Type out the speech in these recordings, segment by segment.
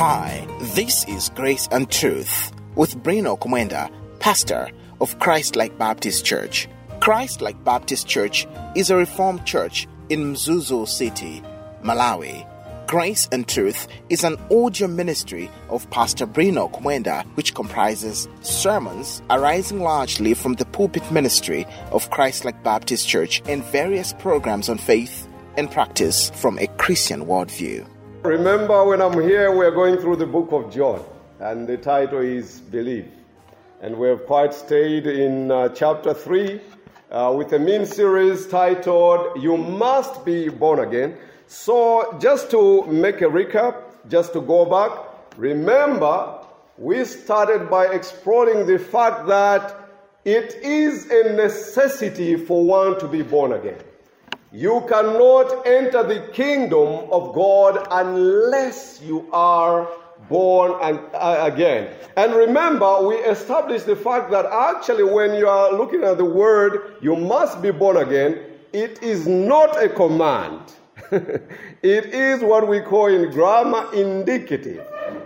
Hi, this is Grace and Truth with Bruno Kumwenda, pastor of Christ-like Baptist Church. Christ-like Baptist Church is a reformed church in Mzuzu City, Malawi. Grace and Truth is an audio ministry of Pastor Bruno Kumwenda, which comprises sermons arising largely from the pulpit ministry of Christ-like Baptist Church and various programs on faith and practice from a Christian worldview. Remember, when I'm here, we're going through the book of John, and the title is Believe. And we've quite stayed in chapter 3 with a mini-series titled, You Must Be Born Again. So just to make a recap, just to go back, remember, we started by exploring the fact that it is a necessity for one to be born again. You cannot enter the kingdom of God unless you are born again. And remember, we established the fact that actually when you are looking at the word, you must be born again, it is not a command. It is what we call in grammar indicative.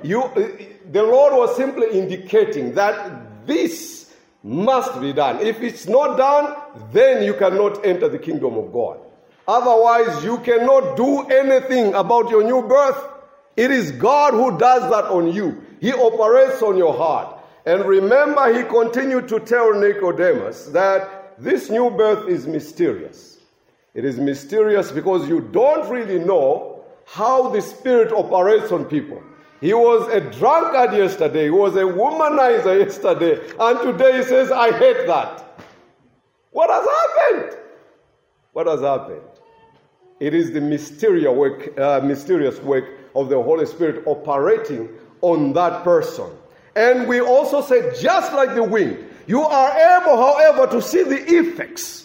The Lord was simply indicating that this must be done. If it's not done, then you cannot enter the kingdom of God. Otherwise, you cannot do anything about your new birth. It is God who does that on you. He operates on your heart. And remember, he continued to tell Nicodemus that this new birth is mysterious. It is mysterious because you don't really know how the Spirit operates on people. He was a drunkard yesterday. He was a womanizer yesterday. And today he says, I hate that. What has happened? What has happened? It is the mysterious work of the Holy Spirit operating on that person. And we also said, just like the wind, you are able, however, to see the effects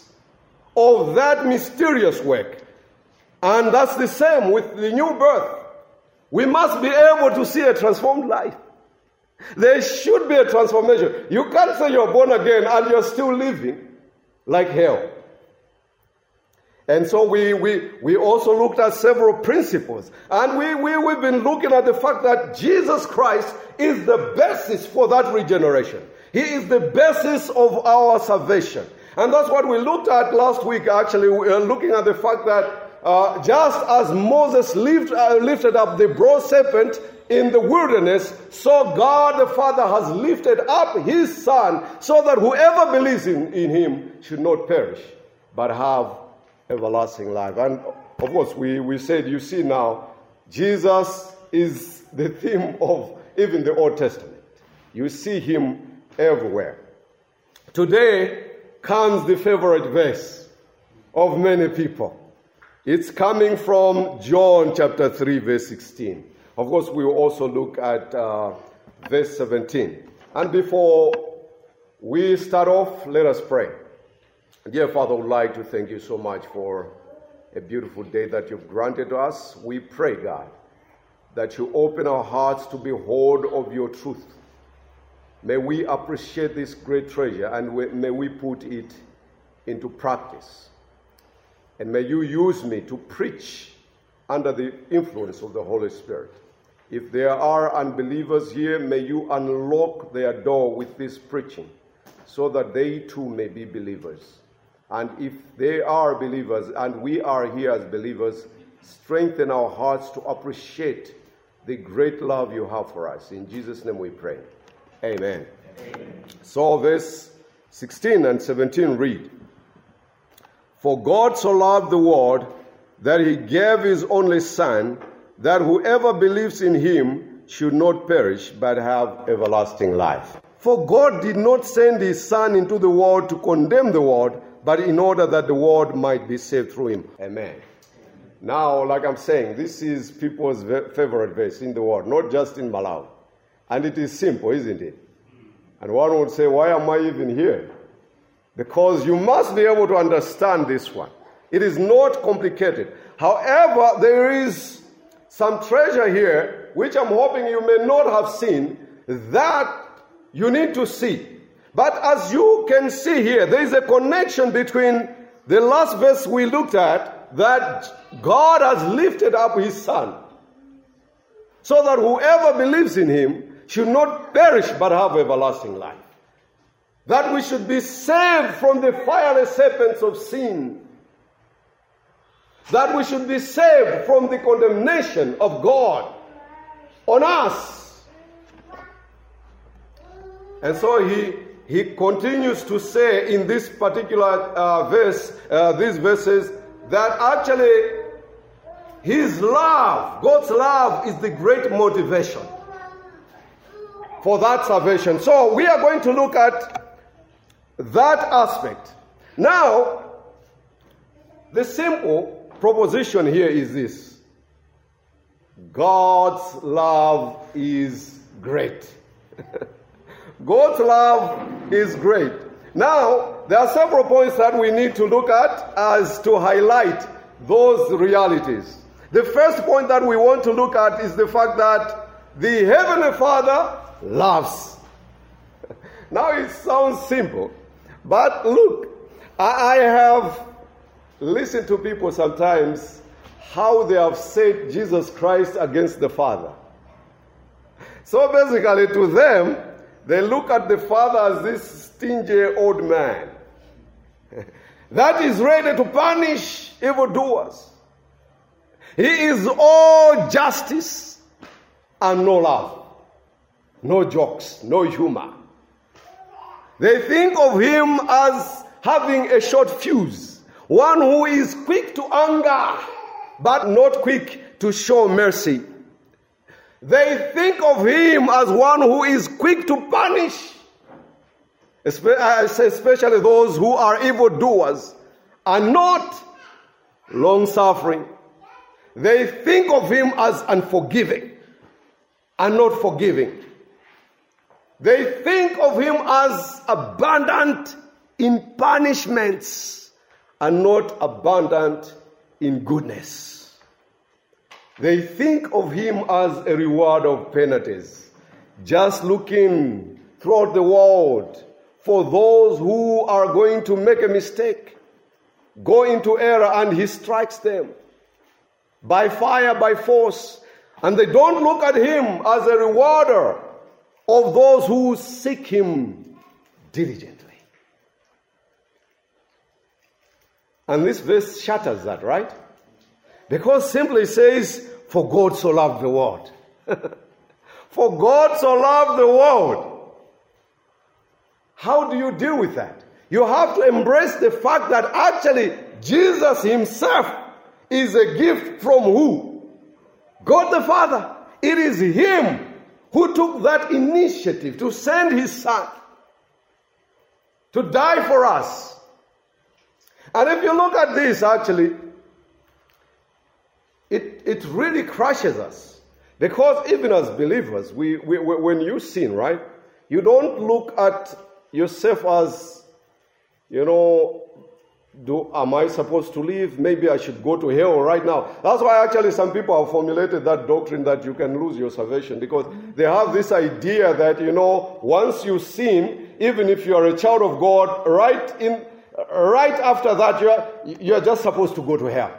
of that mysterious work. And that's the same with the new birth. We must be able to see a transformed life. There should be a transformation. You can't say you're born again and you're still living like hell. And so we also looked at several principles. And we've been looking at the fact that Jesus Christ is the basis for that regeneration. He is the basis of our salvation. And that's what we looked at last week, actually. We are looking at the fact that just as Moses lifted up the bronze serpent in the wilderness, so God the Father has lifted up his Son so that whoever believes in him should not perish, but have everlasting life. And of course, we said, you see now, Jesus is the theme of even the Old Testament. You see him everywhere. Today comes the favorite verse of many people. It's coming from John chapter 3, verse 16. Of course, we will also look at verse 17. And before we start off, let us pray. Dear Father, I would like to thank you so much for a beautiful day that you've granted to us. We pray, God, that you open our hearts to behold of your truth. May we appreciate this great treasure and may we put it into practice. And may you use me to preach under the influence of the Holy Spirit. If there are unbelievers here, may you unlock their door with this preaching so that they too may be believers. And if they are believers and we are here as believers, strengthen our hearts to appreciate the great love you have for us. In Jesus' name we pray. Amen. Amen. So verse 16 and 17 read, For God so loved the world that he gave his only Son, that whoever believes in him should not perish but have everlasting life. For God did not send his Son into the world to condemn the world, but in order that the world might be saved through him. Amen. Now, like I'm saying, this is people's favorite verse in the world, not just in Malawi. And it is simple, isn't it? And one would say, why am I even here? Because you must be able to understand this one. It is not complicated. However, there is some treasure here, which I'm hoping you may not have seen, that you need to see. But as you can see here, there is a connection between the last verse we looked at, that God has lifted up his Son. so that whoever believes in him should not perish but have everlasting life. That we should be saved from the fiery serpents of sin. That we should be saved from the condemnation of God on us. And so he continues to say in this particular these verses, that actually his love, God's love, is the great motivation for that salvation. So we are going to look at that aspect. Now, the simple proposition here is this: God's love is great. God's love is great. Now, there are several points that we need to look at as to highlight those realities. The first point that we want to look at is the fact that the Heavenly Father loves. Now, it sounds simple, but look, I have listened to people sometimes how they have set Jesus Christ against the Father. So basically, to them, they look at the Father as this stingy old man that is ready to punish evildoers. He is all justice and no love, no jokes, no humor. They think of him as having a short fuse, one who is quick to anger but not quick to show mercy. They think of him as one who is quick to punish, especially those who are evildoers, and not long-suffering. They think of him as unforgiving and not forgiving. They think of him as abundant in punishments and not abundant in goodness. They think of him as a reward of penalties, just looking throughout the world for those who are going to make a mistake, go into error, and he strikes them by fire, by force. And they don't look at him as a rewarder of those who seek him diligently. And this verse shatters that, right? Because simply says, for God so loved the world. For God so loved the world. How do you deal with that? You have to embrace the fact that actually Jesus himself is a gift from who? God the Father. It is him who took that initiative to send his Son to die for us. And if you look at this, actually, it really crushes us. Because even as believers, when you sin, right, you don't look at yourself as, am I supposed to live? Maybe I should go to hell right now. That's why actually some people have formulated that doctrine that you can lose your salvation, because they have this idea that, once you sin, even if you are a child of God, right after that, you're just supposed to go to hell.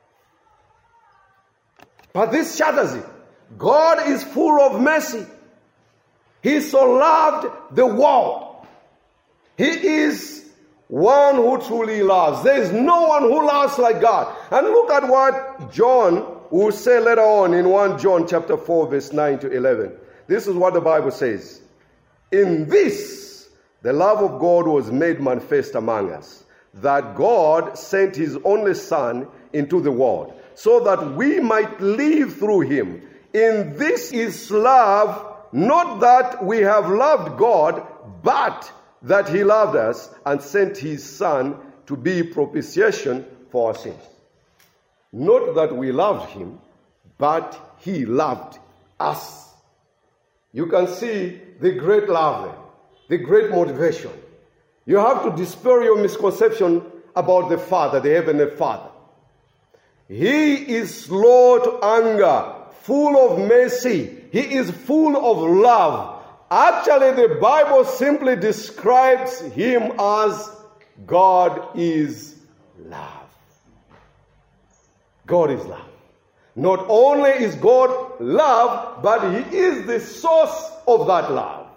But this shatters it. God is full of mercy. He so loved the world. He is one who truly loves. There is no one who loves like God. And look at what John will say later on in 1 John chapter 4, verse 9 to 11. This is what the Bible says. In this, the love of God was made manifest among us, that God sent his only Son into the world, so that we might live through him. In this is love, not that we have loved God, but that he loved us and sent his Son to be propitiation for our sins. Not that we loved him, but he loved us. You can see the great love there, the great motivation. You have to dispel your misconception about the Father, the Heavenly Father. He is slow to anger, full of mercy. He is full of love. Actually, the Bible simply describes him as God is love. God is love. Not only is God love, but he is the source of that love.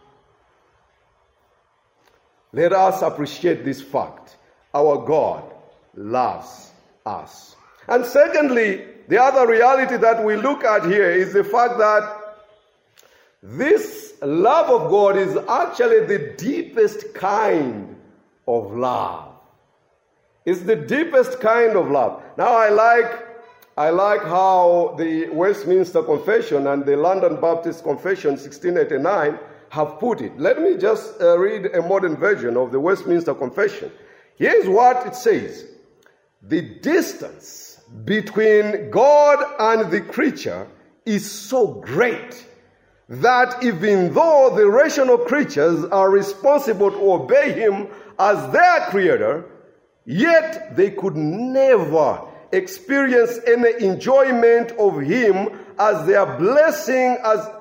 Let us appreciate this fact. Our God loves us. And secondly, the other reality that we look at here is the fact that this love of God is actually the deepest kind of love. It's the deepest kind of love. Now I like how the Westminster Confession and the London Baptist Confession 1689 have put it. Let me just read a modern version of the Westminster Confession. Here's what it says. The distance between God and the creature is so great that even though the rational creatures are responsible to obey him as their creator, yet they could never experience any enjoyment of him as their blessing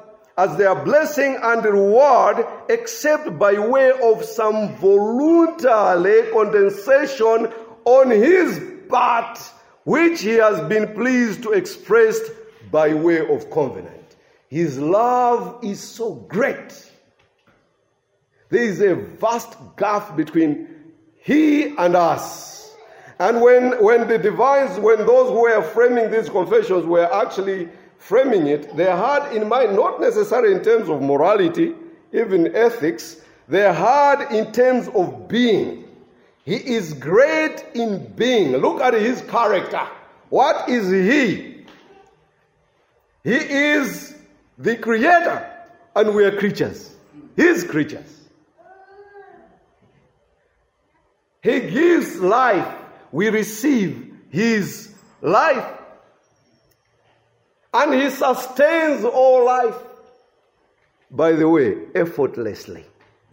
and reward, except by way of some voluntary condescension on his part, which he has been pleased to express by way of covenant. His love is so great. There is a vast gap between he and us. And when those who were framing these confessions were actually framing it, they had in mind not necessarily in terms of morality, even ethics, they had in terms of being. He is great in being. Look at his character. What is he? He is the creator, and we are creatures. His creatures. He gives life. We receive his life. And he sustains all life, by the way, effortlessly.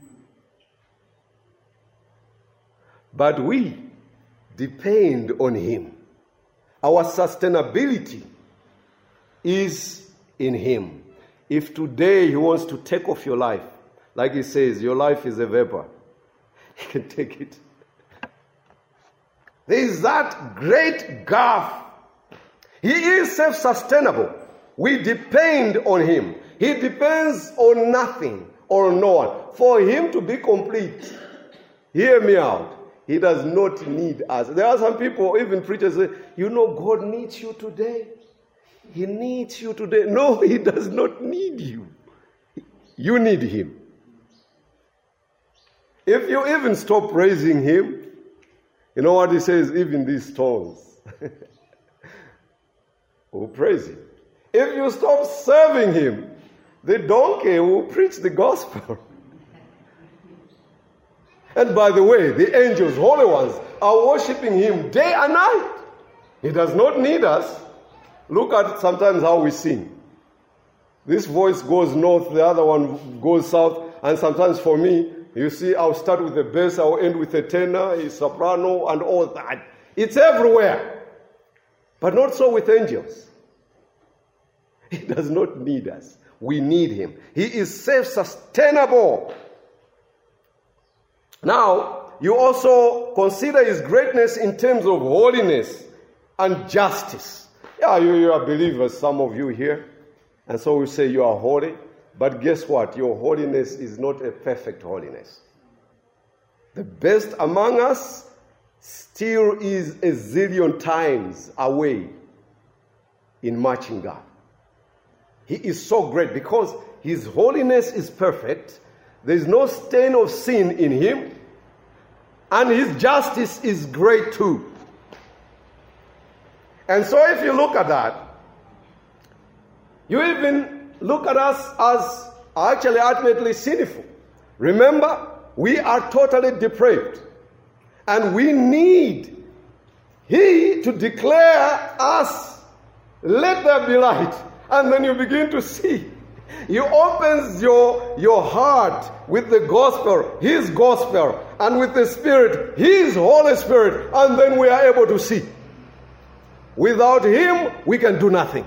But we depend on him. Our sustainability is in him. If today he wants to take off your life, like he says, your life is a vapor, he can take it. There is that great gap. He is self-sustainable. We depend on him. He depends on nothing or no one. For him to be complete, hear me out, he does not need us. There are some people, even preachers, say, God needs you today. He needs you today. No, he does not need you. You need him. If you even stop praising him, you know what he says? Even these stones will praise him. If you stop serving him, the donkey will preach the gospel. And by the way, the angels, holy ones, are worshiping him day and night. He does not need us. Look at sometimes how we sing. This voice goes north, the other one goes south, and sometimes for me, you see, I'll start with the bass, I'll end with a tenor, a soprano, and all that. It's everywhere. But not so with angels. He does not need us. We need him. He is self-sustainable. Now, you also consider his greatness in terms of holiness and justice. Yeah, you are believers, some of you here. And so we say you are holy. But guess what? Your holiness is not a perfect holiness. The best among us still is a zillion times away in matching God. He is so great because his holiness is perfect. There is no stain of sin in him. And his justice is great too. And so if you look at that, you even look at us as actually ultimately sinful. Remember, we are totally depraved. And we need he to declare us, let there be light. And then you begin to see. He opens your heart with the gospel, his gospel, and with the Spirit, his Holy Spirit, and then we are able to see. Without him, we can do nothing.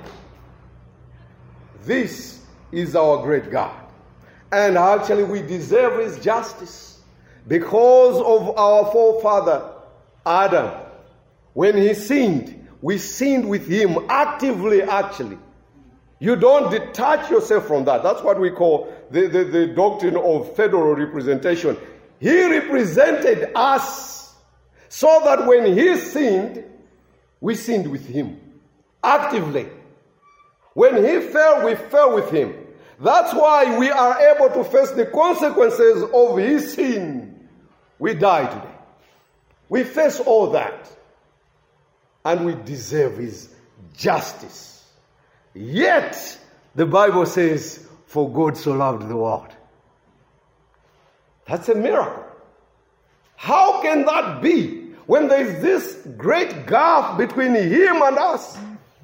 This is our great God. And actually we deserve his justice because of our forefather, Adam. When he sinned, we sinned with him actively, actually. You don't detach yourself from that. That's what we call the doctrine of federal representation. He represented us so that when he sinned, we sinned with him actively. When he fell, we fell with him. That's why we are able to face the consequences of his sin. We die today. We face all that. And we deserve his justice. Yet, the Bible says, for God so loved the world. That's a miracle. How can that be when there is this great gap between him and us?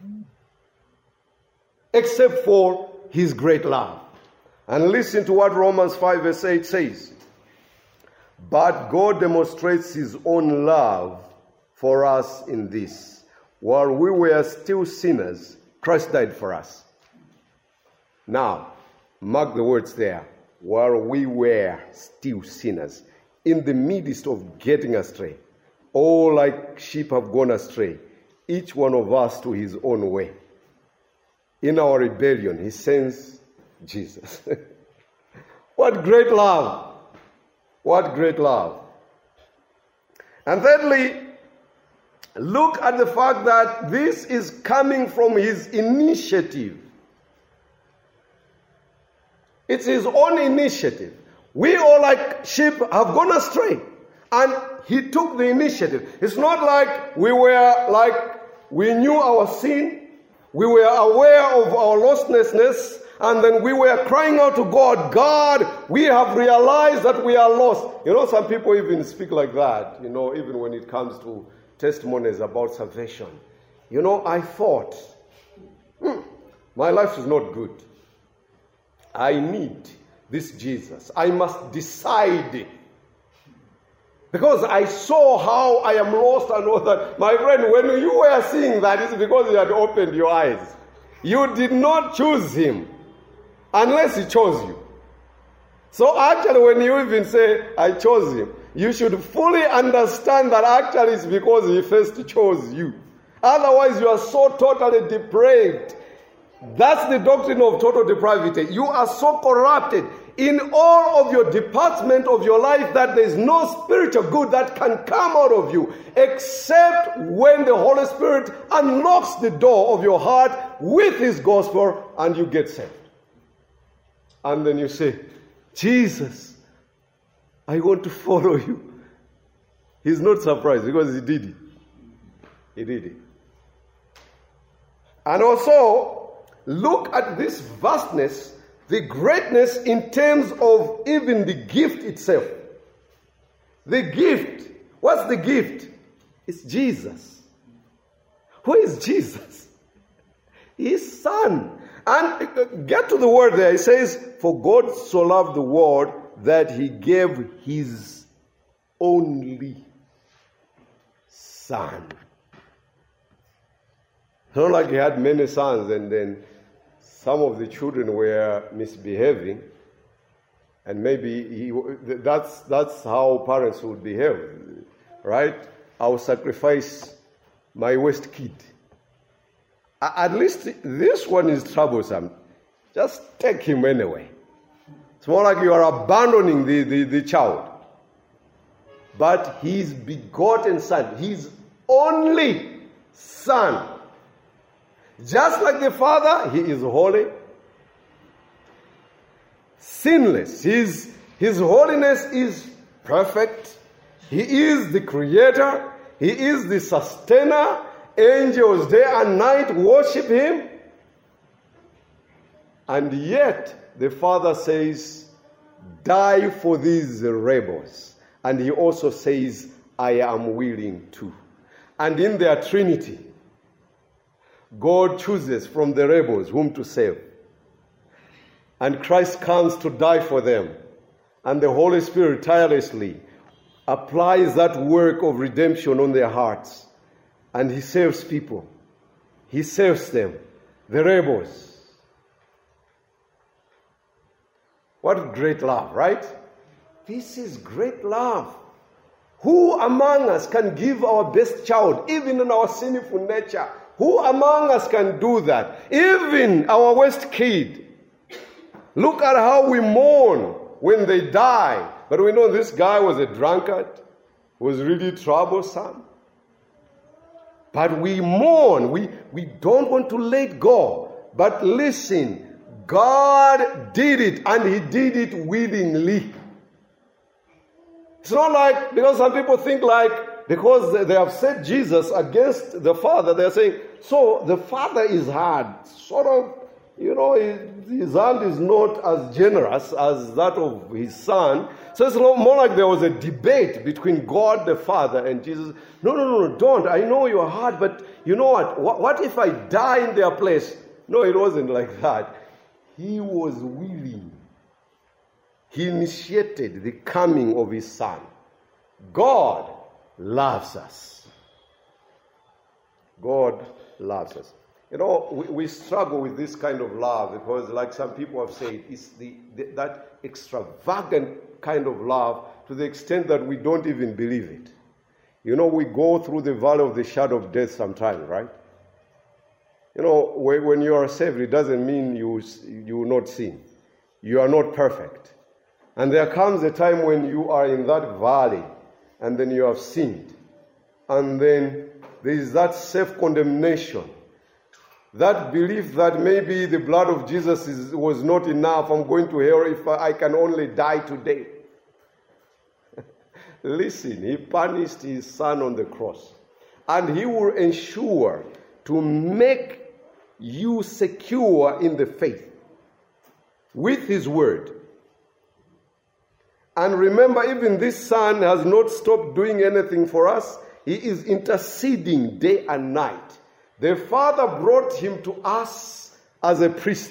Except for his great love. And listen to what Romans 5 verse 8 says. But God demonstrates his own love for us in this. While we were still sinners, Christ died for us. Now, mark the words there. While we were still sinners, in the midst of getting astray, all like sheep have gone astray, each one of us to his own way. In our rebellion, he sends Jesus. What great love! What great love! And thirdly, look at the fact that this is coming from his initiative. It's his own initiative. We all like sheep have gone astray. And he took the initiative. It's not like we knew our sin. We were aware of our lostness. And then we were crying out to God, God, we have realized that we are lost. You know, some people even speak like that, you know, even when it comes to testimonies about salvation. You know, I thought, my life is not good. I need this Jesus. I must decide. Because I saw how I am lost and all that. My friend, when you were seeing that, it's because you had opened your eyes. You did not choose him unless he chose you. So actually, when you even say, I chose him, you should fully understand that actually it's because he first chose you. Otherwise, you are so totally depraved. That's the doctrine of total depravity. You are so corrupted in all of your department of your life that there is no spiritual good that can come out of you except when the Holy Spirit unlocks the door of your heart with his gospel and you get saved. And then you say, Jesus, I want to follow you. He's not surprised because he did it. He did it. And also, look at this vastness, the greatness in terms of even the gift itself. The gift. What's the gift? It's Jesus. Who is Jesus? His Son. And get to the word there. It says, for God so loved the world that he gave his only Son. It's not like he had many sons and then some of the children were misbehaving, and maybe that's how parents would behave, right? I'll sacrifice my worst kid. At least this one is troublesome. Just take him anyway. It's more like you are abandoning the child. But his begotten Son, his only Son. Just like the Father, he is holy, sinless. His holiness is perfect. He is the creator. He is the sustainer. Angels day and night worship him. And yet, the Father says, die for these rebels. And he also says, I am willing to. And in their Trinity, God chooses from the rebels whom to save. And Christ comes to die for them. And the Holy Spirit tirelessly applies that work of redemption on their hearts. And he saves people. He saves them, the rebels. What great love, right? This is great love. Who among us can give our best child, even in our sinful nature, Who among us can do that? Even our worst kid. Look at how we mourn when they die. But we know this guy was a drunkard, was really troublesome. But we mourn. We don't want to let go. But listen, God did it, and He did it willingly. It's not like, because some people think like, because they have set Jesus against the Father, they're saying, so the Father is hard. Sort of, his hand is not as generous as that of His Son. So it's more like there was a debate between God the Father and Jesus. No, don't. I know you're hard, but you know what? What if I die in their place? No, it wasn't like that. He was willing. He initiated the coming of His Son. God loves us. God loves us. We struggle with this kind of love because, like some people have said, it's that extravagant kind of love to the extent that we don't even believe it. We go through the valley of the shadow of death sometimes, right? When you are saved, it doesn't mean you will not sin. You are not perfect. And there comes a time when you are in that valley and then you have sinned. And then there is that self-condemnation. That belief that maybe the blood of Jesus was not enough. I'm going to hell if I can only die today. Listen, He punished His Son on the cross. And He will ensure to make you secure in the faith with His word. And remember, even this Son has not stopped doing anything for us. He is interceding day and night. The Father brought Him to us as a priest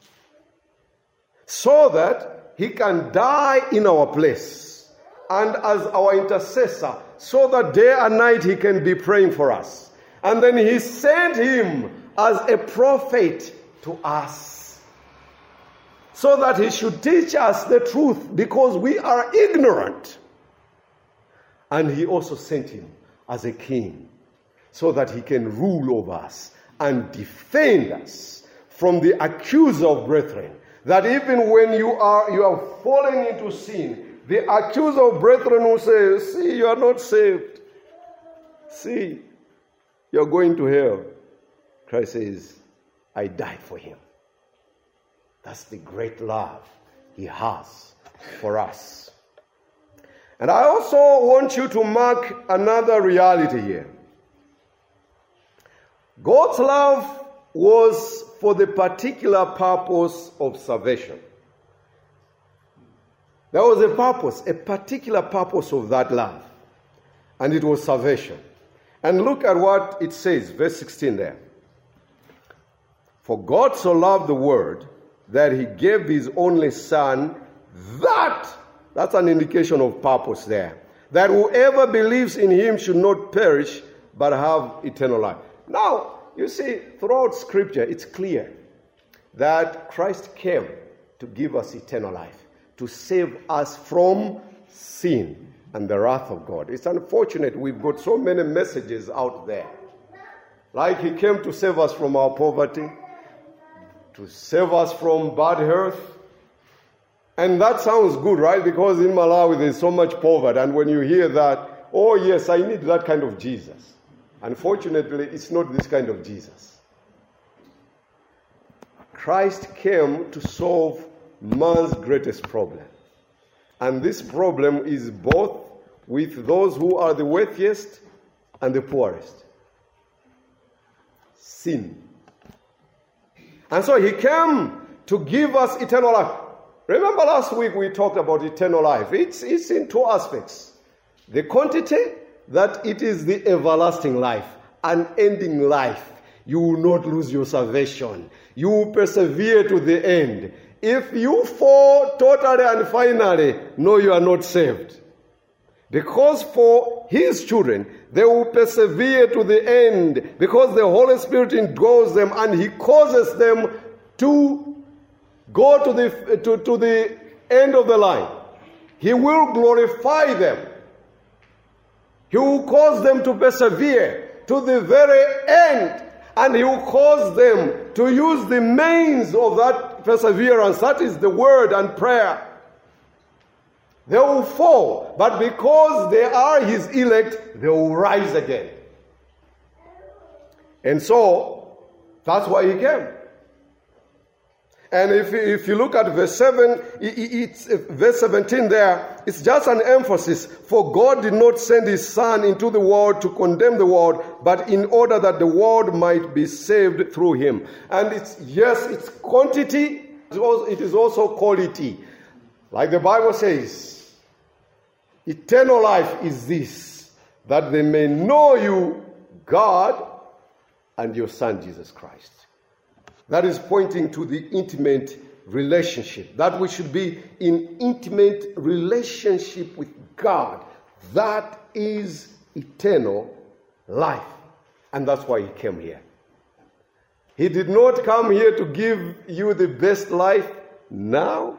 so that He can die in our place and as our intercessor, so that day and night He can be praying for us. And then He sent Him as a prophet to us so that He should teach us the truth because we are ignorant. And He also sent Him as a king so that He can rule over us and defend us from the accuser of brethren. That even when you are falling into sin, the accuser of brethren will say, see, you are not saved. See, you're going to hell. Christ says, I died for him. That's the great love He has for us. And I also want you to mark another reality here. God's love was for the particular purpose of salvation. There was a purpose, a particular purpose of that love. And it was salvation. And look at what it says, verse 16 there. For God so loved the world that He gave His only Son, that's an indication of purpose there, that whoever believes in Him should not perish but have eternal life. Now, you see, throughout Scripture, it's clear that Christ came to give us eternal life, to save us from sin and the wrath of God. It's unfortunate we've got so many messages out there. Like He came to save us from our poverty, to save us from bad health. And that sounds good, right? Because in Malawi there's so much poverty. And when you hear that, oh yes, I need that kind of Jesus. Unfortunately, it's not this kind of Jesus. Christ came to solve man's greatest problem. And this problem is both with those who are the wealthiest and the poorest. Sin. And so He came to give us eternal life. Remember last week we talked about eternal life. It's in two aspects. The quantity, that it is the everlasting life, unending life. You will not lose your salvation. You will persevere to the end. If you fall totally and finally, no, you are not saved. Because for His children, they will persevere to the end because the Holy Spirit indwells them and He causes them to go to the end of the line. He will glorify them. He will cause them to persevere to the very end. And he will cause them to use the means of that perseverance. That is the word and prayer. They will fall, but because they are his elect, they will rise again. And so, that's why he came. And if you look at verse 7, it's verse 17 there, it's just an emphasis. For God did not send his Son into the world to condemn the world, but in order that the world might be saved through him. And it's quantity, it is also quality. Like the Bible says, eternal life is this, that they may know you, God, and your Son, Jesus Christ. That is pointing to the intimate relationship, that we should be in intimate relationship with God. That is eternal life. And that's why he came here. He did not come here to give you the best life now.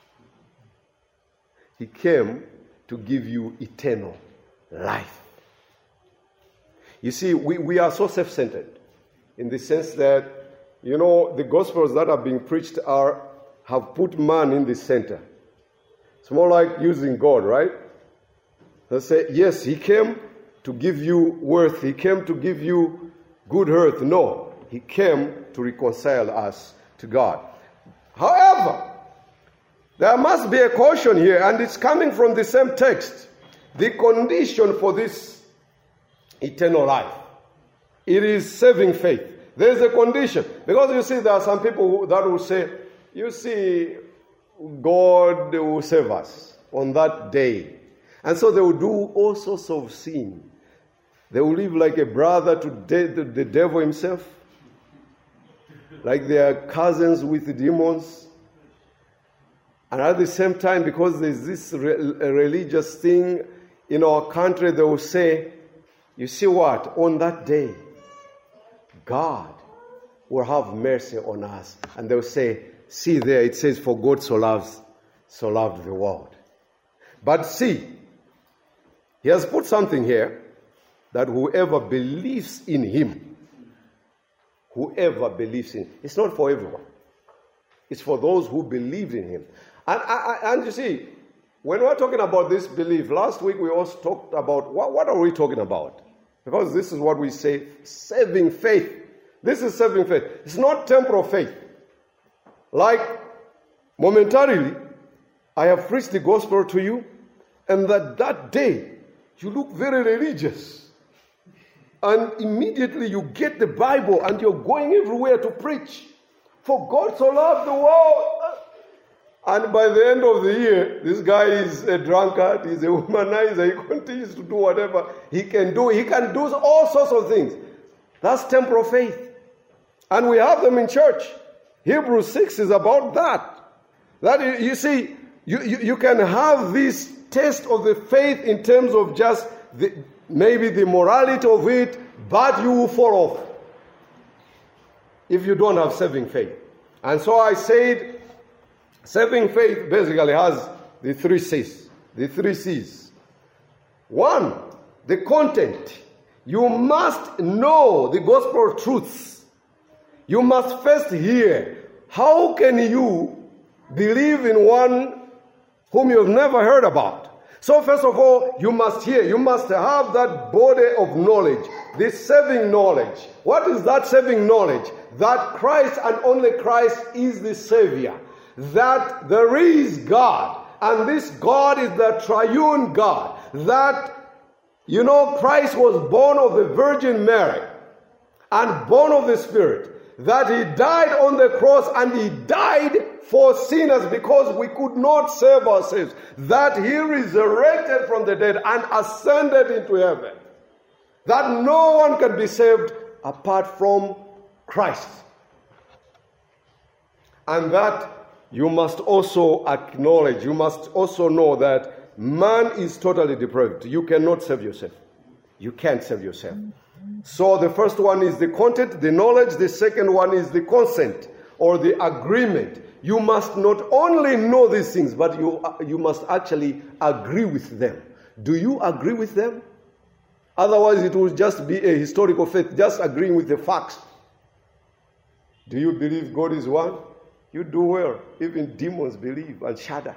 He came to give you eternal life. You see, we are so self-centered in the sense that, the gospels that are being preached have put man in the center. It's more like using God, right? They say, yes, he came to give you worth. He came to give you good health. No, he came to reconcile us to God. However, there must be a caution here, and it's coming from the same text. The condition for this eternal life, it is saving faith. There is a condition. Because you see, there are some people that will say, you see, God will save us on that day. And so they will do all sorts of sin. They will live like a brother to the devil himself. Like they are cousins with the demons. And at the same time, because there's this religious thing in our country, they will say, you see what? On that day, God will have mercy on us. And they'll say, see there, it says, for God so loved the world. But see, he has put something here, that whoever believes in him, it's not for everyone. It's for those who believe in him. And you see, when we're talking about this belief, last week we also talked about, what are we talking about? Because this is what we say, saving faith. This is saving faith. It's not temporal faith. Like, momentarily, I have preached the gospel to you, and that day, you look very religious. And immediately you get the Bible, and you're going everywhere to preach. For God so loved the world. And by the end of the year, this guy is a drunkard, he's a womanizer, he continues to do whatever he can do. He can do all sorts of things. That's temporal faith. And we have them in church. Hebrews 6 is about that. That you see, you can have this taste of the faith in terms of just maybe the morality of it, but you will fall off if you don't have saving faith. And so I said, saving faith basically has the three C's. The three C's. One, the content. You must know the gospel truths. You must first hear. How can you believe in one whom you have never heard about? So first of all, you must hear. You must have that body of knowledge, this saving knowledge. What is that saving knowledge? That Christ and only Christ is the Savior. That there is God, and this God is the triune God. That, Christ was born of the Virgin Mary and born of the Spirit. That he died on the cross, and he died for sinners because we could not save ourselves. That he resurrected from the dead and ascended into heaven. That no one can be saved apart from Christ. And that you must also acknowledge, you must also know that man is totally depraved. You cannot save yourself. You can't save yourself. So the first one is the content, the knowledge. The second one is the consent or the agreement. You must not only know these things, but you must actually agree with them. Do you agree with them? Otherwise, it will just be a historical faith, just agreeing with the facts. Do you believe God is one? You do well. Even demons believe and shudder.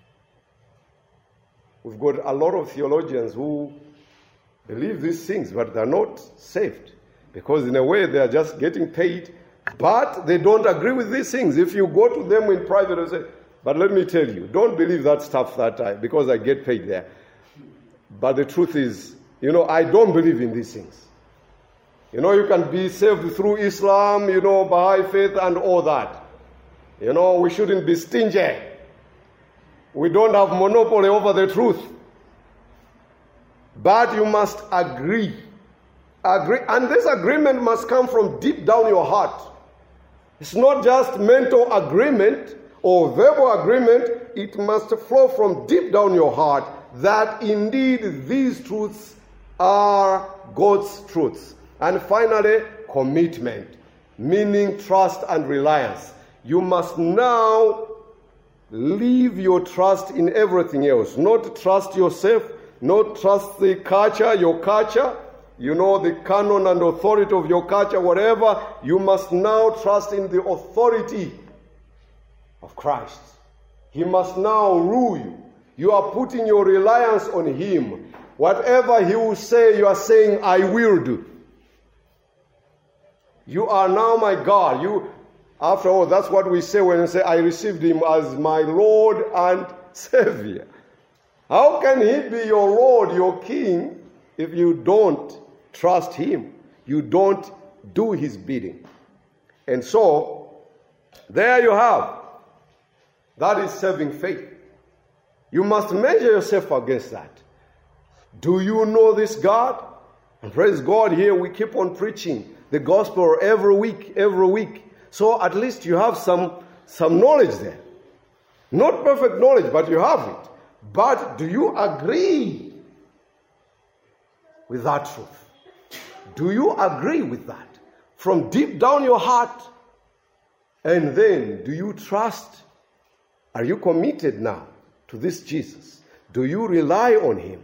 We've got a lot of theologians who believe these things, but they're not saved. Because in a way, they are just getting paid, but they don't agree with these things. If you go to them in private and say, but let me tell you, don't believe that stuff because I get paid there. But the truth is, I don't believe in these things. You can be saved through Islam, by faith and all that. We shouldn't be stingy. We don't have monopoly over the truth. But you must agree. And this agreement must come from deep down your heart. It's not just mental agreement or verbal agreement. It must flow from deep down your heart that indeed these truths are God's truths. And finally, commitment, meaning trust and reliance. You must now leave your trust in everything else. Not trust yourself, not trust the culture, your culture, the canon and authority of your culture, whatever. You must now trust in the authority of Christ. He must now rule you. You are putting your reliance on Him. Whatever He will say, you are saying, I will do. You are now my God. After all, that's what we say when we say, I received Him as my Lord and Savior. How can He be your Lord, your King, if you don't trust Him? You don't do His bidding. And so, there you have. That is saving faith. You must measure yourself against that. Do you know this God? And praise God, here we keep on preaching the gospel every week. So at least you have some knowledge there. Not perfect knowledge, but you have it. But do you agree with that truth? Do you agree with that from deep down your heart? And then, do you trust? Are you committed now to this Jesus? Do you rely on Him?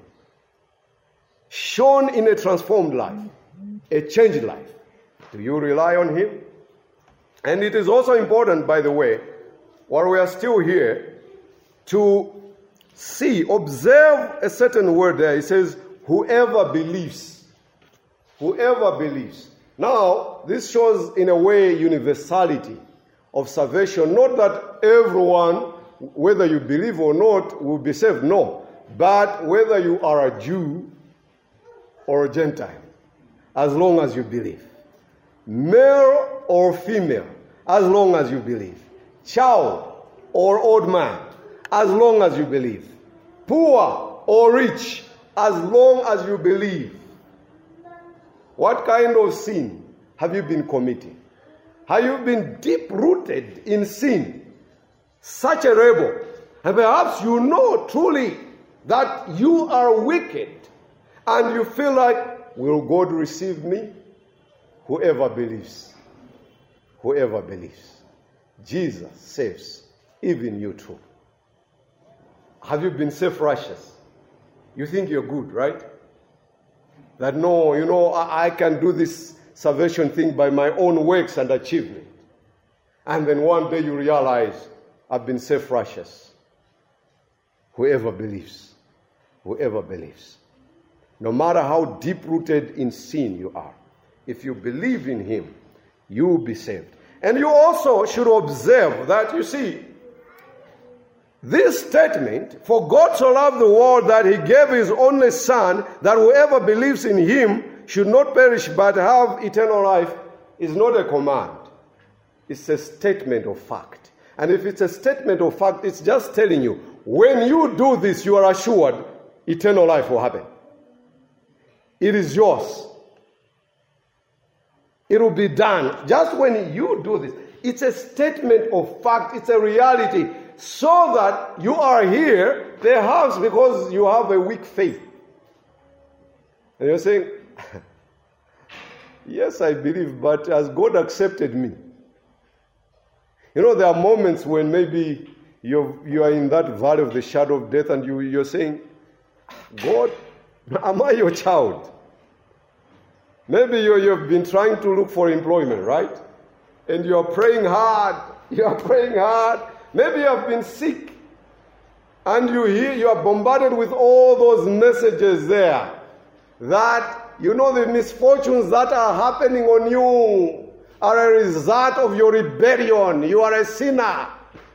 Shown in a transformed life, a changed life. Do you rely on Him? And it is also important, by the way, while we are still here, to observe a certain word there. It says, whoever believes. Whoever believes. Now, this shows in a way universality of salvation. Not that everyone, whether you believe or not, will be saved. No. But whether you are a Jew or a Gentile, as long as you believe. Male or female, as long as you believe. Child or old man, as long as you believe. Poor or rich, as long as you believe. What kind of sin have you been committing? Have you been deep-rooted in sin? Such a rebel. And perhaps you know truly that you are wicked. And you feel like, will God receive me? Whoever believes. Whoever believes. Jesus saves even you too. Have you been self-righteous? You think you're good, right? That no, I can do this salvation thing by my own works and achievement. And then one day you realize, I've been self-righteous. Whoever believes. Whoever believes. No matter how deep-rooted in sin you are, if you believe in Him, you will be saved. And you also should observe that, you see, this statement, for God so loved the world that He gave His only Son, that whoever believes in Him should not perish but have eternal life, is not a command. It's a statement of fact. And if it's a statement of fact, it's just telling you, when you do this, you are assured eternal life will happen. It is yours. It will be done. Just when you do this, it's a statement of fact. It's a reality. So that you are here, perhaps because you have a weak faith. And you're saying, yes, I believe, but has God accepted me? There are moments when maybe you are in that valley of the shadow of death and you're saying, God, am I your child? Maybe you've been trying to look for employment, right? and you are praying hard. You are praying hard. Maybe you have been sick, and you are bombarded with all those messages there that, you know, the misfortunes that are happening on you are a result of your rebellion. You are a sinner.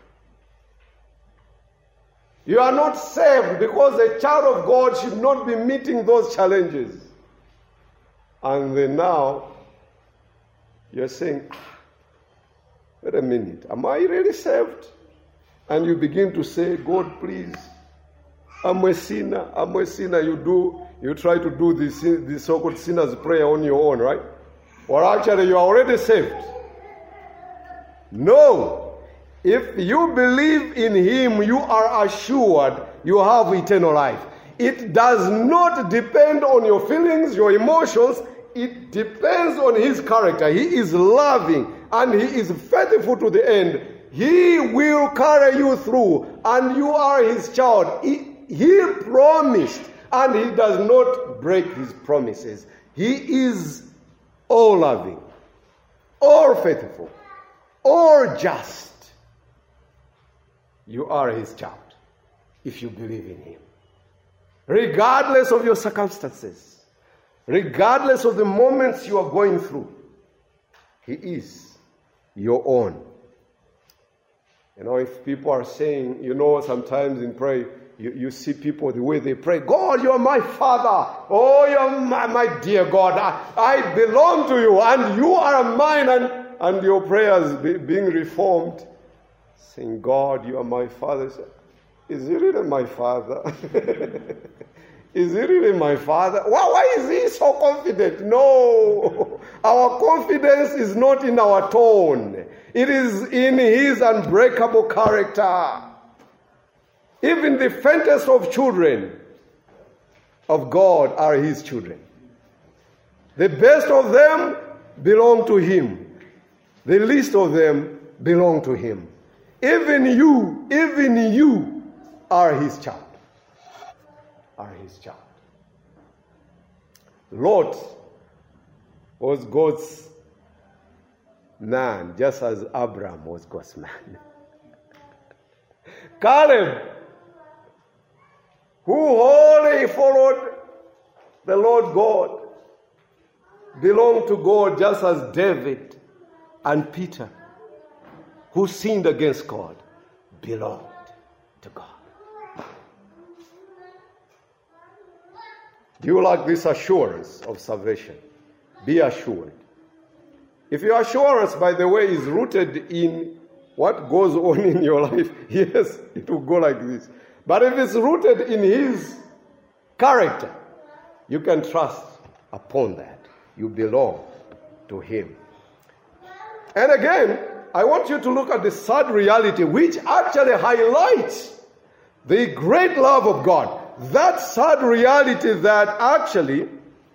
You are not saved because a child of God should not be meeting those challenges. And then now, you're saying, wait a minute, am I really saved? And you begin to say, God, please, I'm a sinner. I'm a sinner. You try to do this so-called sinner's prayer on your own, right? Or actually, you are already saved. No. If you believe in Him, you are assured you have eternal life. It does not depend on your feelings, your emotions. It depends on His character. He is loving and He is faithful to the end. He will carry you through, and you are His child. He promised, and He does not break His promises. He is all loving, all faithful, all just. You are His child if you believe in Him. Regardless of your circumstances, regardless of the moments you are going through, He is your own. You know, if people are saying, you know, sometimes in prayer, you see people the way they pray, God, you are my Father. Oh, you are my dear God. I belong to you, and you are mine. And your prayers being reformed, saying, God, you are my Father. Is He really my Father? Is He really my Father? Why is He so confident? No. Our confidence is not in our tone. It is in His unbreakable character. Even the faintest of children of God are His children. The best of them belong to Him. The least of them belong to Him. Even you are His child. Are His child. Lot was God's man, just as Abraham was God's man. Caleb, who wholly followed the Lord God, belonged to God, just as David and Peter, who sinned against God, belonged to God. Do you like this assurance of salvation? Be assured. If your assurance, by the way, is rooted in what goes on in your life, yes, it will go like this. But if it's rooted in His character, you can trust upon that. You belong to Him. And again, I want you to look at the sad reality, which actually highlights the great love of God. That sad reality that actually,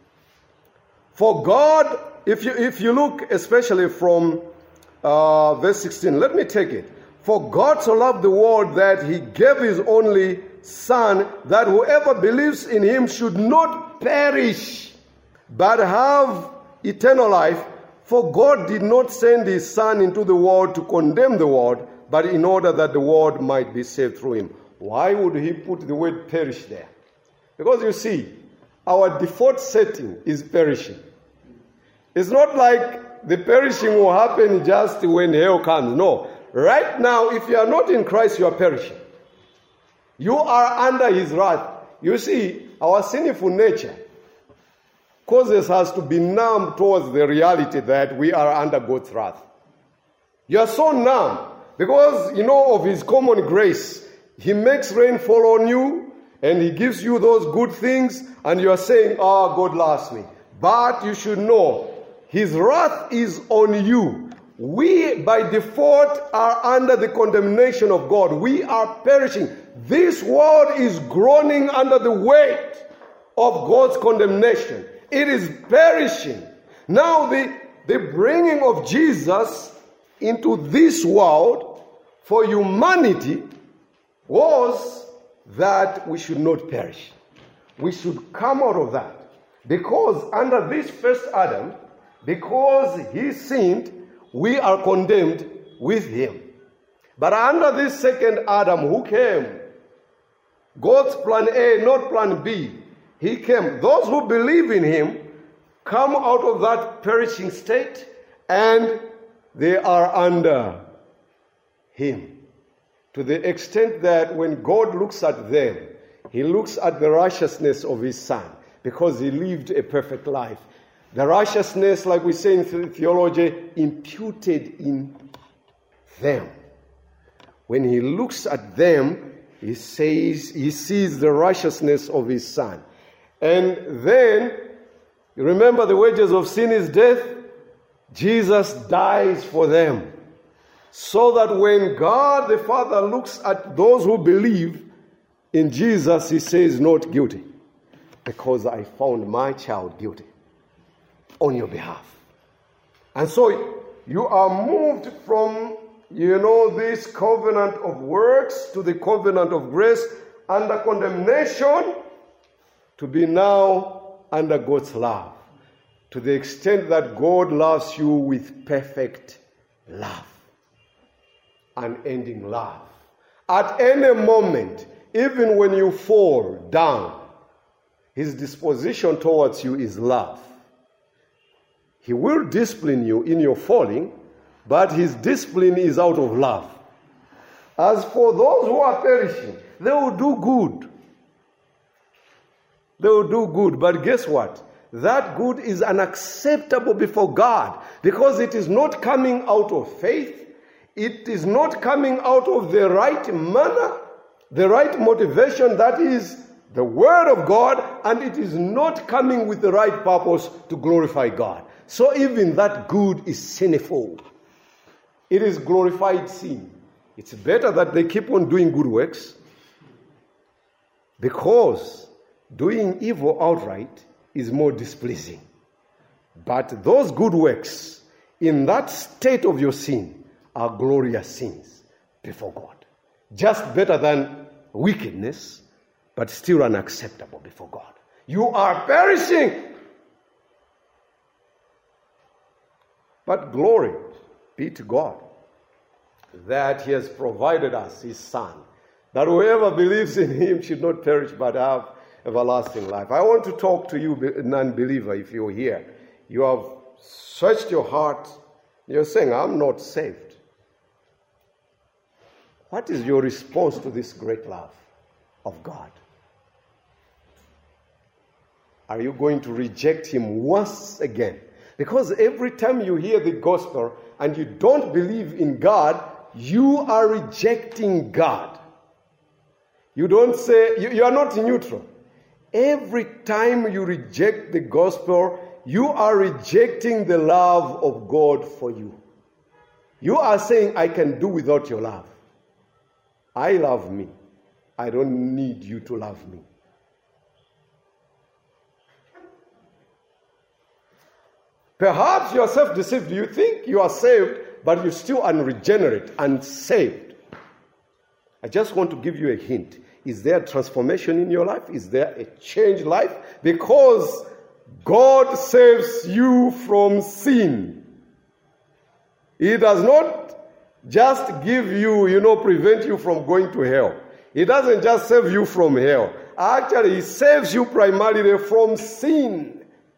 for God, if you look especially from verse 16, let me take it. For God so loved the world that He gave His only Son, that whoever believes in Him should not perish, but have eternal life. For God did not send His Son into the world to condemn the world, but in order that the world might be saved through Him. Why would He put the word perish there? Because you see, our default setting is perishing. It's not like the perishing will happen just when hell comes. No. Right now, if you are not in Christ, you are perishing. You are under His wrath. You see, our sinful nature causes us to be numb towards the reality that we are under God's wrath. You are so numb because, you know, of His common grace. He makes rain fall on you and He gives you those good things, and you are saying, oh, God loves me. But you should know, His wrath is on you. We, by default, are under the condemnation of God. We are perishing. This world is groaning under the weight of God's condemnation. It is perishing. Now, the bringing of Jesus into this world for humanity was that we should not perish. We should come out of that. Because under this first Adam, because he sinned, we are condemned with him. But under this second Adam who came, God's plan A, not plan B, he came. Those who believe in him come out of that perishing state and they are under him. To the extent that when God looks at them, he looks at the righteousness of his son because he lived a perfect life. The righteousness, like we say in theology, imputed in them. When he looks at them, he sees the righteousness of his son. And then, you remember the wages of sin is death? Jesus dies for them. So that when God the Father looks at those who believe in Jesus, he says, not guilty. Because I found my child guilty on your behalf. And so you are moved from, this covenant of works to the covenant of grace under condemnation to be now under God's love. To the extent that God loves you with perfect love. Unending love. At any moment, even when you fall down, his disposition towards you is love. He will discipline you in your falling, but his discipline is out of love. As for those who are perishing, they will do good. They will do good, but guess what? That good is unacceptable before God because it is not coming out of faith. It is not coming out of the right manner, the right motivation, that is the Word of God, and it is not coming with the right purpose to glorify God. So even that good is sinful. It is glorified sin. It's better that they keep on doing good works because doing evil outright is more displeasing. But those good works, in that state of your sin, are glorious sins before God. Just better than wickedness, but still unacceptable before God. You are perishing. But glory be to God that he has provided us his Son, that whoever believes in him should not perish but have everlasting life. I want to talk to you, non-believer, if you're here. You have searched your heart. You're saying, I'm not saved. What is your response to this great love of God? Are you going to reject him once again? Because every time you hear the gospel and you don't believe in God, you are rejecting God. You don't say, you are not neutral. Every time you reject the gospel, you are rejecting the love of God for you. You are saying, I can do without your love. I love me. I don't need you to love me. Perhaps you are self-deceived. You think you are saved, but you're still unregenerate, unsaved. I just want to give you a hint. Is there a transformation in your life? Is there a changed life? Because God saves you from sin. He does not just give you, prevent you from going to hell. He doesn't just save you from hell. Actually, he saves you primarily from sin.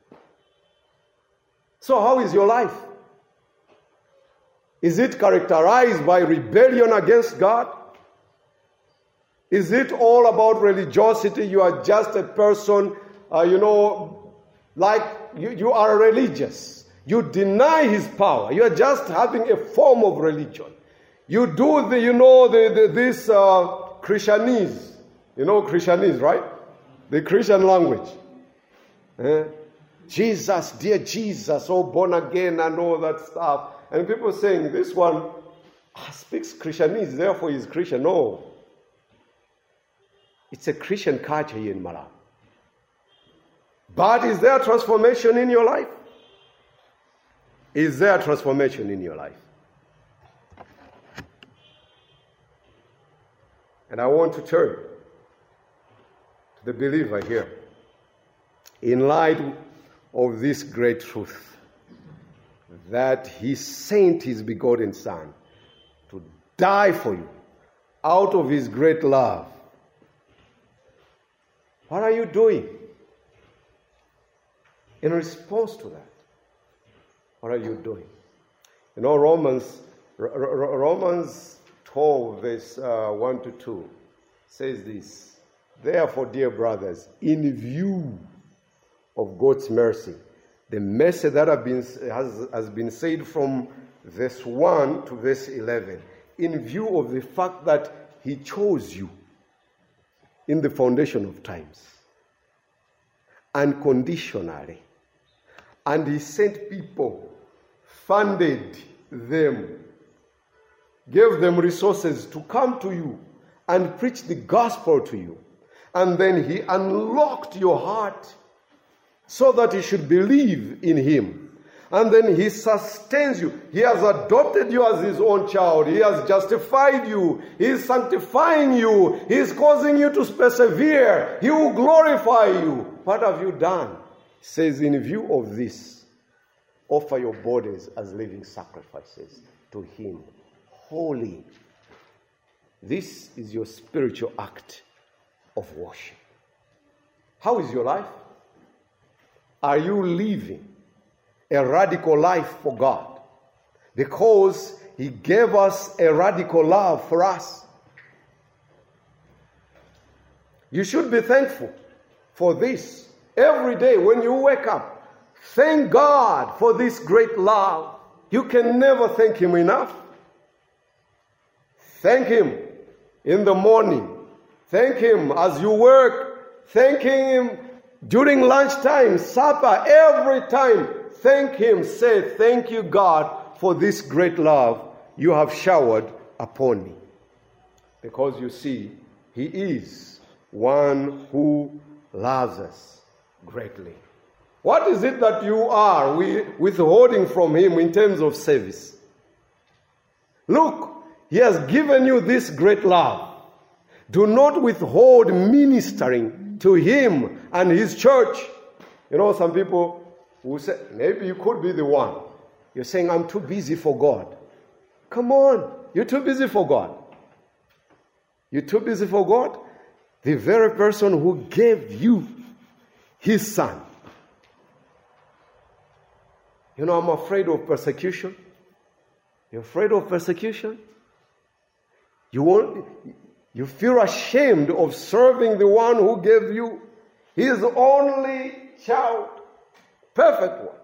So how is your life? Is it characterized by rebellion against God? Is it all about religiosity? You are just a person, like you are religious. You deny his power. You are just having a form of religion. You do this Christianese. You know Christianese, right? The Christian language. Jesus, dear Jesus, oh born again and all that stuff. And people saying, this one speaks Christianese, therefore he's Christian. No. It's a Christian culture here in Malawi. But is there transformation in your life? Is there transformation in your life? And I want to turn to the believer here. In light of this great truth, that he sent his begotten Son to die for you out of his great love. What are you doing in response to that? What are you doing? You know, Romans 12, verse 1 to 2 says this: Therefore, dear brothers, in view of God's mercy, the mercy that has been said from verse 1 to verse 11, in view of the fact that he chose you in the foundation of times, unconditionally, and he sent people, funded them, gave them resources to come to you and preach the gospel to you. And then he unlocked your heart so that you should believe in him. And then he sustains you. He has adopted you as his own child. He has justified you. He is sanctifying you. He is causing you to persevere. He will glorify you. What have you done? He says, in view of this, offer your bodies as living sacrifices to him, holy. This is your spiritual act of worship. How is your life? Are you living a radical life for God? Because he gave us a radical love for us. You should be thankful for this. Every day when you wake up, thank God for this great love. You can never thank him enough. Thank him in the morning. Thank him as you work. Thank him during lunchtime, supper, every time. Thank him. Say, thank you, God, for this great love you have showered upon me. Because you see, he is one who loves us greatly. What is it that you are withholding from him in terms of service? Look, he has given you this great love. Do not withhold ministering to him and his church. You know, some people will say, maybe you could be the one. You're saying, I'm too busy for God. Come on, you're too busy for God. You're too busy for God? The very person who gave you his Son. You know, I'm afraid of persecution. You're afraid of persecution? You feel ashamed of serving the one who gave you his only child, perfect one.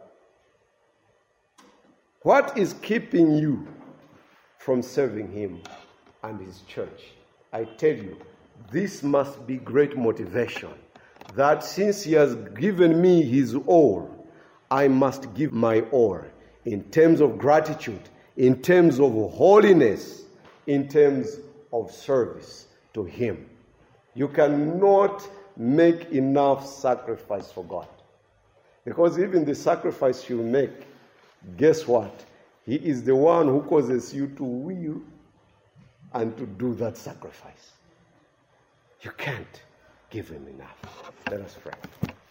What is keeping you from serving him and his church? I tell you, this must be great motivation, that since he has given me his all, I must give my all in terms of gratitude, in terms of holiness, in terms of service to him. You cannot make enough sacrifice for God. Because even the sacrifice you make, guess what? He is the one who causes you to will and to do that sacrifice. You can't give him enough. Let us pray.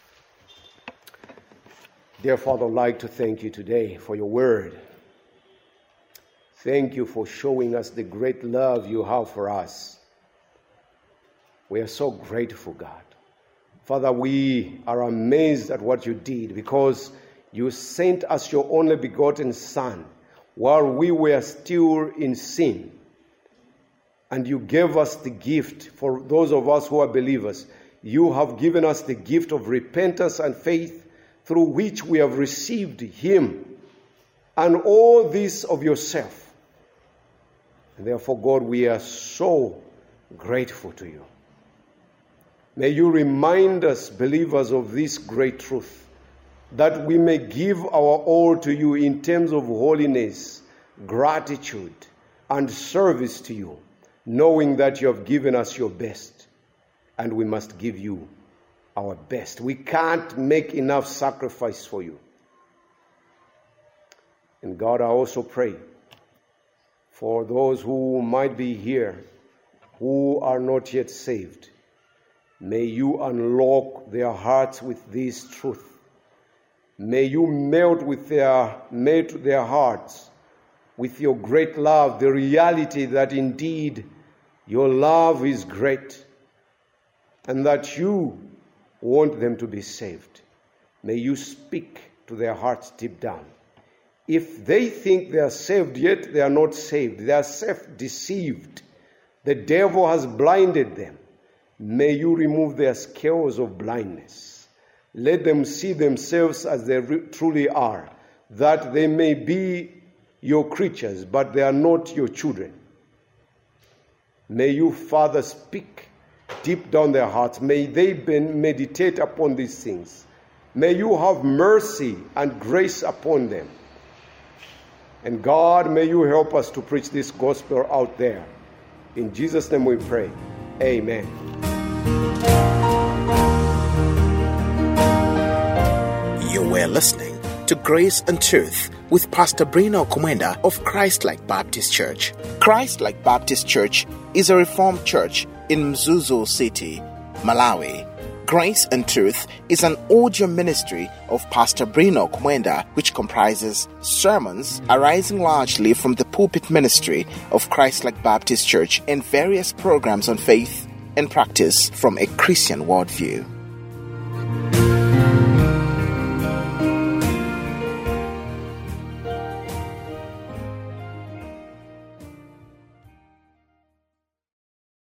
Dear Father, I'd like to thank you today for your word. Thank you for showing us the great love you have for us. We are so grateful, God. Father, we are amazed at what you did, because you sent us your only begotten Son while we were still in sin. And you gave us the gift for those of us who are believers. You have given us the gift of repentance and faith, through which we have received him, and all this of yourself. And therefore, God, we are so grateful to you. May you remind us, believers, of this great truth, that we may give our all to you in terms of holiness, gratitude, and service to you, knowing that you have given us your best, and we must give you our best. We can't make enough sacrifice for you. And God, I also pray for those who might be here who are not yet saved. May you unlock their hearts with this truth, May you melt their hearts with your great love, the reality that indeed your love is great and that you want them to be saved. May you speak to their hearts deep down. If they think they are saved, yet they are not saved, they are self-deceived. The devil has blinded them. May you remove their scales of blindness. Let them see themselves as they truly are, that they may be your creatures, but they are not your children. May you, Father, speak deep down their hearts. May they meditate upon these things. May you have mercy and grace upon them. And God, may you help us to preach this gospel out there. In Jesus' name we pray. Amen. You were listening to Grace and Truth with Pastor Brino Kumwenda of Christ-like Baptist Church. Christ-like Baptist Church is a Reformed church in Mzuzu City, Malawi. Grace and Truth is an audio ministry of Pastor Brino Kumwenda, which comprises sermons arising largely from the pulpit ministry of Christ-like Baptist Church and various programs on faith and practice from a Christian worldview.